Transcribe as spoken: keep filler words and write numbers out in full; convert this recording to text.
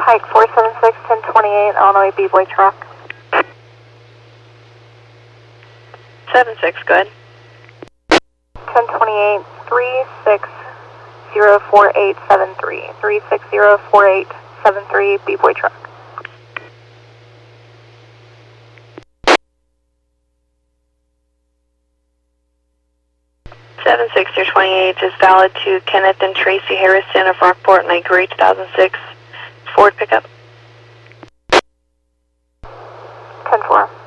Pike four seven six, ten twenty-eight, Illinois B-Boy truck. seven six, go ahead. ten twenty-eight, three six zero four eight seven three. three six zero four eight seven three, B-Boy truck. seven six zero two eight is valid to Kenneth and Tracy Harrison of Rockport, Niagara two thousand six Ford pickup. ten four.